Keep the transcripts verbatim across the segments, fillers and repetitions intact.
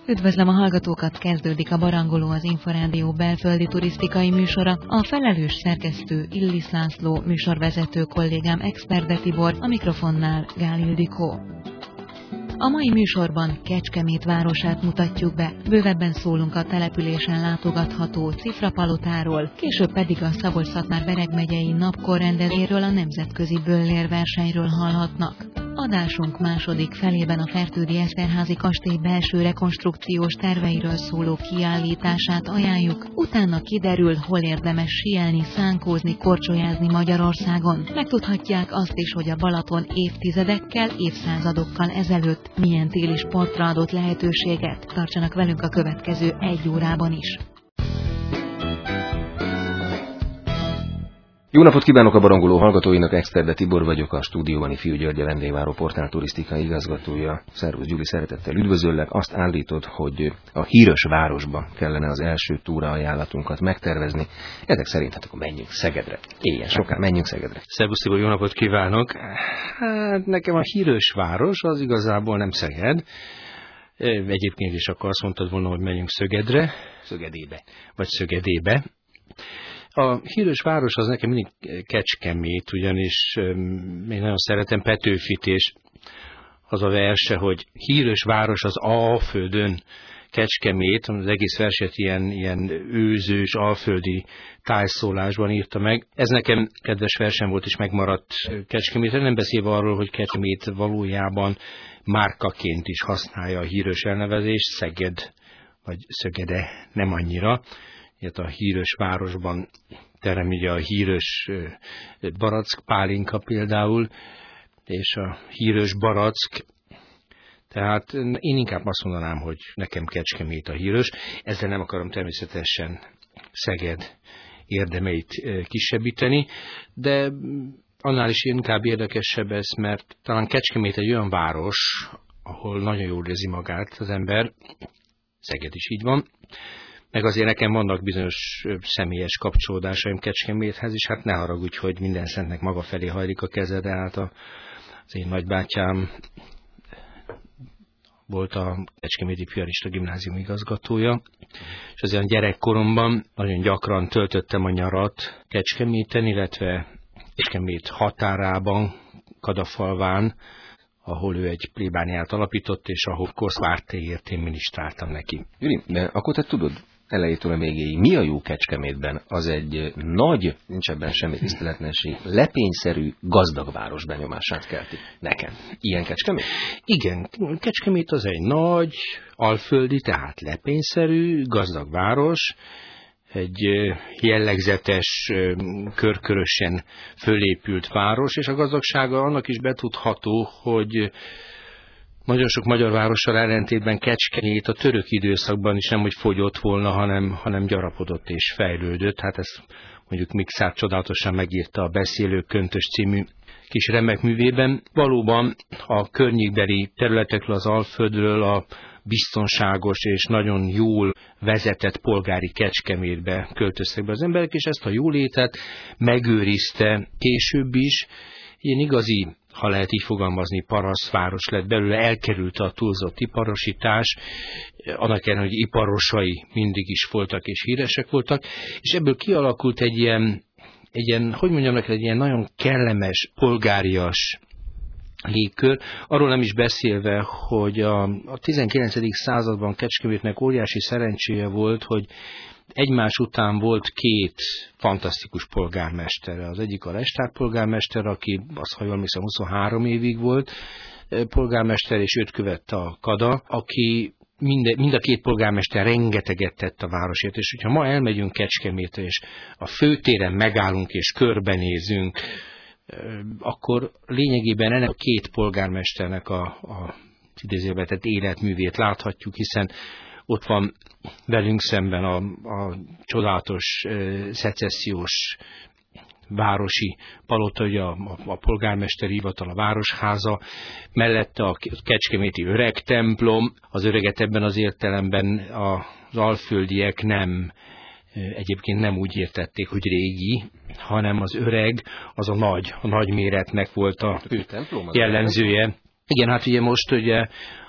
Üdvözlöm a hallgatókat, kezdődik a Barangoló, az Inforádió belföldi turisztikai műsora. A felelős szerkesztő Illis László, műsorvezető kollégám Experde Tibor, a mikrofonnál Gál Ildikó. A mai műsorban Kecskemét városát mutatjuk be, bővebben szólunk a településen látogatható Cifrapalotáról, később pedig a Szabolcs-Szatmár-Bereg megyei napkorrendezésről, a nemzetközi böllérversenyről hallhatnak. Adásunk második felében a Fertődi Eszterházy kastély belső rekonstrukciós terveiről szóló kiállítását ajánljuk, utána kiderül, hol érdemes síelni, szánkózni, korcsolyázni Magyarországon. Megtudhatják azt is, hogy a Balaton évtizedekkel, évszázadokkal ezelőtt milyen téli sportra adott lehetőséget. Tartsanak velünk a következő egy órában is. Jó napot kívánok a Barangoló hallgatóinak, Experde Tibor vagyok, a stúdióban Ifjú György, a Vendégváró portál turisztikai igazgatója. Szervusz Gyuri, szeretettel üdvözöllek. Azt állítod, hogy a híres városba kellene az első túra ajánlatunkat megtervezni. Ezek szerint hát akkor menjünk Szegedre. Éljen soká, menjünk Szegedre. Szervusz Tibor, jó napot kívánok. Hát nekem a híres város az igazából nem Szeged. Egyébként is akkor azt mondtad volna, hogy menjünk Szögedre. Szögedébe. Vagy Szögedébe. A híres város az nekem mindig Kecskemét, ugyanis én nagyon szeretem Petőfit, és az a verse, hogy híres város az Alföldön, Kecskemét, az egész verset ilyen, ilyen őzős, alföldi tájszólásban írta meg. Ez nekem kedves versem volt, és megmaradt Kecskemétre, nem beszélve arról, hogy Kecskemét valójában márkaként is használja a híres elnevezést, Szeged vagy Szögede nem annyira. Ilyet a híres városban terem ugye a híres barack pálinka például, és a híres barack. Tehát én inkább azt mondanám, hogy nekem Kecskemét a híres. Ezzel nem akarom természetesen Szeged érdemeit kisebbíteni, de annál is inkább érdekesebb ez, mert talán Kecskemét egy olyan város, ahol nagyon jól érzi magát az ember, Szeged is így van, meg azért nekem vannak bizonyos személyes kapcsolódásaim Kecskeméthez, és hát ne haragudj, hogy minden szentnek maga felé hajlik a kezed, hát az én nagybátyám volt a Kecskeméti Piarista Gimnázium igazgatója, és azért a gyerekkoromban nagyon gyakran töltöttem a nyarat Kecskeméten, illetve Kecskemét határában, Kadafalván, ahol ő egy plébániát alapított, és ahol Koszvártéért én minisztráltam neki. Gyuri, de akkor te tudod elejétől a végéig, mi a jó Kecskemétben? Az egy nagy, nincs ebben semmi tiszteletlenség, lepényszerű, gazdag város benyomását kelti nekem. Ilyen Kecskemét? Igen, Kecskemét az egy nagy, alföldi, tehát lepényszerű, gazdag város, egy jellegzetes, körkörösen fölépült város, és a gazdagsága annak is betudható, hogy nagyon sok magyar várossal ellentétben Kecskemét a török időszakban is nem, hogy fogyott volna, hanem, hanem gyarapodott és fejlődött. Hát ezt mondjuk Mikszár csodálatosan megírta a Beszélők Köntös című kis remek művében. Valóban a környékbeli területekről, az Alföldről a biztonságos és nagyon jól vezetett polgári Kecskemétbe költöztek be az emberek, és ezt a jólétet megőrizte később is. Ilyen igazi, ha lehet így fogalmazni, parasztváros lett belőle, elkerülte a túlzott iparosítás, annak ellenére, hogy iparosai mindig is voltak és híresek voltak, és ebből kialakult egy ilyen, egy ilyen hogy mondjam neked, egy ilyen nagyon kellemes, polgárias légkör, arról nem is beszélve, hogy a, a tizenkilencedik században Kecskemétnek óriási szerencséje volt, hogy egymás után volt két fantasztikus polgármestere. Az egyik a Lestár polgármester, aki azt, ha jól hiszem, huszonhárom évig volt polgármester, és őt követte a Kada, aki mind, mind a két polgármester rengeteget tett a városért, és hogyha ma elmegyünk Kecskemétre, és a főtéren megállunk és körbenézünk, akkor lényegében ennek a két polgármesternek a, a idézőbe tett életművét láthatjuk, hiszen ott van velünk szemben a, a csodálatos e, szecessziós városi palota, ugye a, a, a polgármesteri hivatal, a városháza, mellette a kecskeméti öreg templom. Az öreget ebben az értelemben az alföldiek nem, egyébként nem úgy értették, hogy régi, hanem az öreg, az a nagy, a nagy méretnek volt a jellemzője. Igen, hát ugye most ugye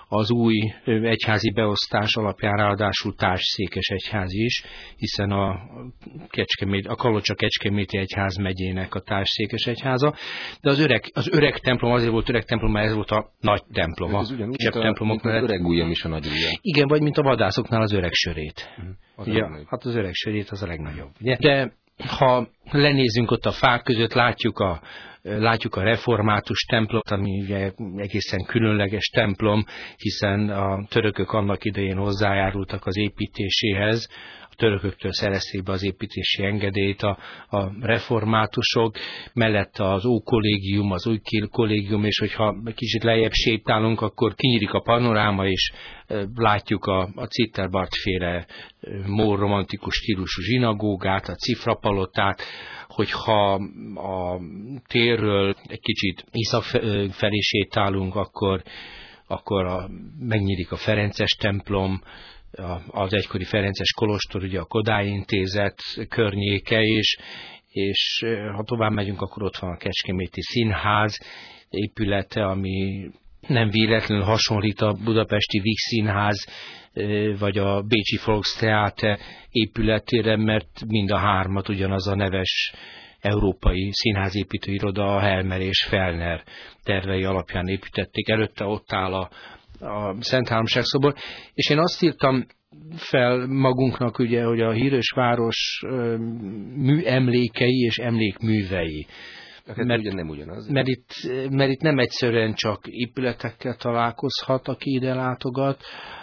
az új egyházi beosztás alapján ráadásul társszékes egyház is, hiszen a, Kecskemét, a Kalocsa-Kecskeméti egyházmegyének a társszékes egyháza, de az öreg, az öreg templom azért volt öreg templom, mert ez volt a nagy temploma. Ez ugyanúgy, mint, a, mint az öreg ujjam is a nagy ujjam. Igen, vagy mint a vadászoknál az öreg sörét. Az ja, hát az öreg sörét az a legnagyobb. Ugye? De ha lenézünk ott a fák között, látjuk a, látjuk a református templomot, ami ugye egészen különleges templom, hiszen a törökök annak idején hozzájárultak az építéséhez, a törököktől szerezték be az építési engedélyt a, a reformátusok, mellette az ókollégium, az új kollégium, és hogyha kicsit lejjebb sétálunk, akkor kinyílik a panoráma, és látjuk a, a Citterbart-féle mór romantikus stílusú zsinagógát, a cifrapalotát, hogyha a térről egy kicsit észak felé sétálunk, akkor, akkor a, megnyílik a Ferences templom, az egykori Ferences kolostor, ugye a Kodály Intézet környéke is, és ha tovább megyünk, akkor ott van a Kecskeméti Színház épülete, ami nem véletlenül hasonlít a budapesti Víg Színház vagy a bécsi Volkstheater épületére, mert mind a hármat ugyanaz a neves európai színházépítő iroda, a Helmer és Fellner tervei alapján építették. Előtte ott áll a, a Szent Háromság szobor, és én azt írtam fel magunknak, ugye, hogy a híres város mű emlékei és emlékművei. Mert, ugyan nem ugyanaz. Mert itt, mert itt nem egyszerűen csak épületekkel találkozhat, aki ide látogat,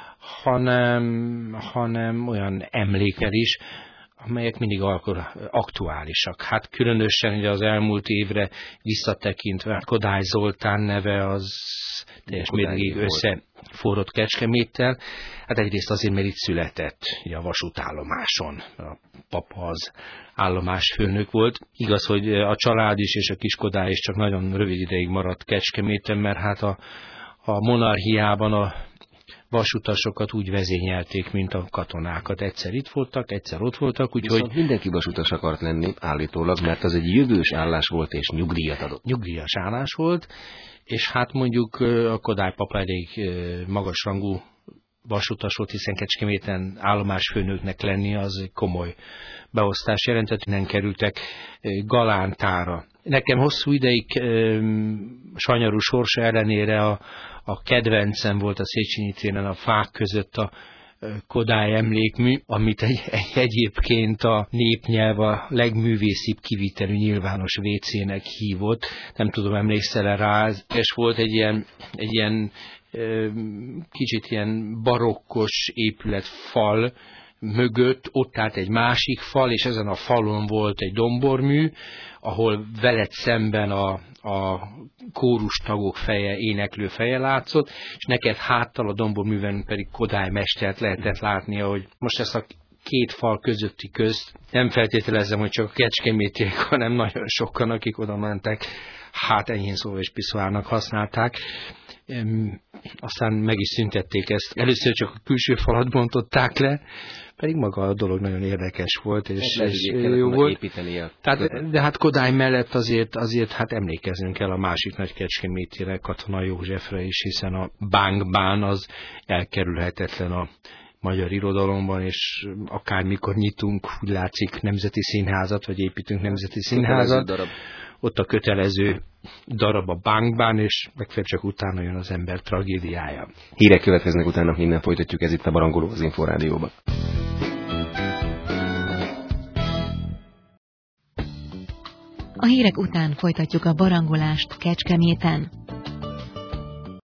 hanem, hanem olyan emlékkel is, amelyek mindig aktuálisak. Hát különösen ugye az elmúlt évre visszatekintve Kodály Zoltán neve az teljes mértékig összeforrott Kecskeméttel. Hát egyrészt azért, mert itt született ugye a vasútállomáson. A papa az állomásfőnök volt. Igaz, hogy a család is és a kis Kodály is csak nagyon rövid ideig maradt Kecskeméten, mert hát a, a monarchiában a vasutasokat úgy vezényelték, mint a katonákat. Egyszer itt voltak, egyszer ott voltak, úgyhogy... Viszont mindenki vasutas akart lenni állítólag, mert az egy jövős állás volt, és nyugdíjat adott. Nyugdíjas állás volt, és hát mondjuk a Kodály papa elég magasrangú vasutas volt, hiszen Kecskeméten állomásfőnöknek lenni az egy komoly beosztás jelentett, nem kerültek Galántára. Nekem hosszú ideig e, sanyarú sorsa ellenére a, a kedvencem volt a Széchenyi téren a fák között a Kodály emlékmű, amit egy, egy, egyébként a népnyelv a legművészibb kivitelű nyilvános vécének hívott. Nem tudom, emlékszel rá, és volt egy ilyen, egy ilyen e, kicsit ilyen barokkos épületfal mögött, ott állt egy másik fal, és ezen a falon volt egy dombormű, ahol veled szemben a, a kórustagok feje, éneklő feje látszott, és neked háttal a domborműven pedig Kodály mestert lehetett látni, ahogy most ezt a két fal közötti közt nem feltételezem, hogy csak a kecskemétiek, hanem nagyon sokan, akik oda mentek, hát enyhén szóval és piszoárnak használták. Üm, aztán meg is szüntették ezt. Először csak a külső falat bontották le, pedig maga a dolog nagyon érdekes volt, és, és jó volt. Tehát, de hát Kodály mellett azért, azért hát emlékeznünk kell a másik nagy kecskemétire, Katona Józsefre is, hiszen a bánkbán az elkerülhetetlen a magyar irodalomban, és akármikor nyitunk, úgy látszik, nemzeti színházat, vagy építünk nemzeti színházat, ott a kötelező darab a bánkbán, és legfeljebb csak utána jön az ember tragédiája. Hírek következnek, utána minden folytatjuk, ez itt a Barangoló az Inforádióban. A hírek után folytatjuk a barangolást Kecskeméten.